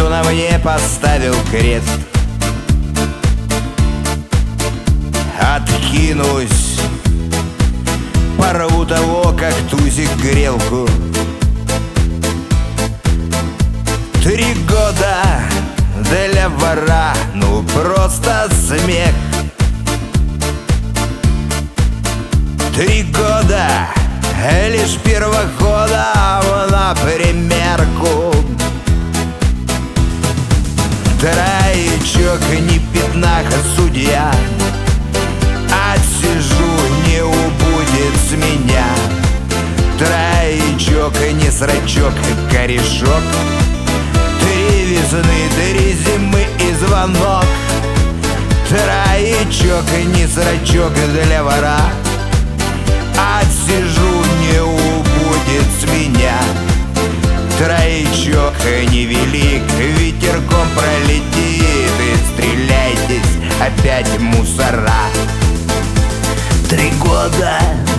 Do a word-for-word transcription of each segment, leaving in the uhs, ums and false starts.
кто на мне поставил крест. Откинусь, порву того, как тузик грелку. Три года для вора, ну просто смех. Три года лишь первоходом на примерку. Троечок, не пятнаха, судья. Отсижу, не убудет с меня. Троечок, не срачок, корешок. Три весны, три зимы и звонок. Троечок, не срачок для вора. Отсижу, не убудет с меня. Троечок невелик, ветерком пролетит. И стреляйтесь опять, мусора. Три года,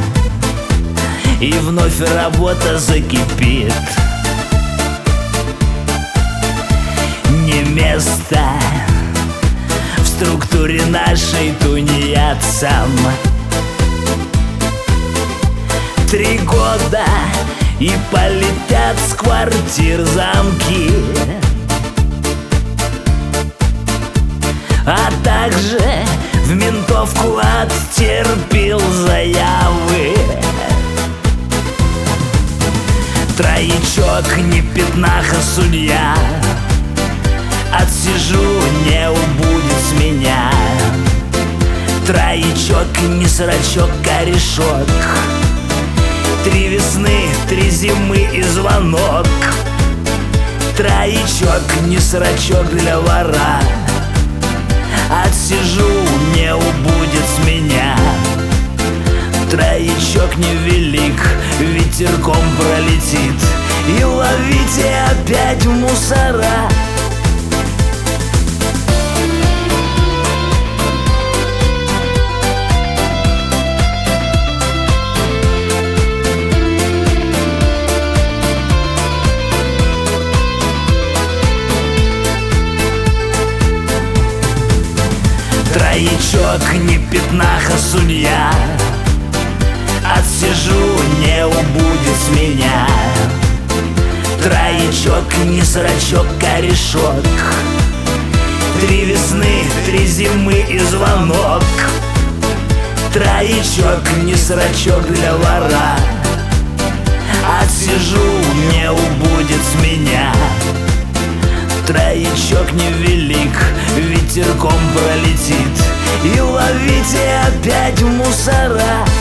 и вновь работа закипит. Не место в структуре нашей тунеядцам. Три года, и полетят с квартир замки, а также в ментовку оттерпел заявы. Троечок, не пятнаха, судья. Отсижу, не убудет с меня. Троечок, не срачок, корешок. Три весны, три зимы и звонок. Троечок, не срачок для вора. Отсижу, не убудет с меня. Троечок невелик, ветерком пролетит. И ловите опять мусора. Троечок, не пятнаха, судья. Отсижу, не убудет с меня. Троечок, не срачок, корешок. Три весны, три зимы и звонок. Троечок, не срачок для вора. Отсижу, не убудет с меня. Троечок невелик, ветерком пролетит. И ловите опять мусора.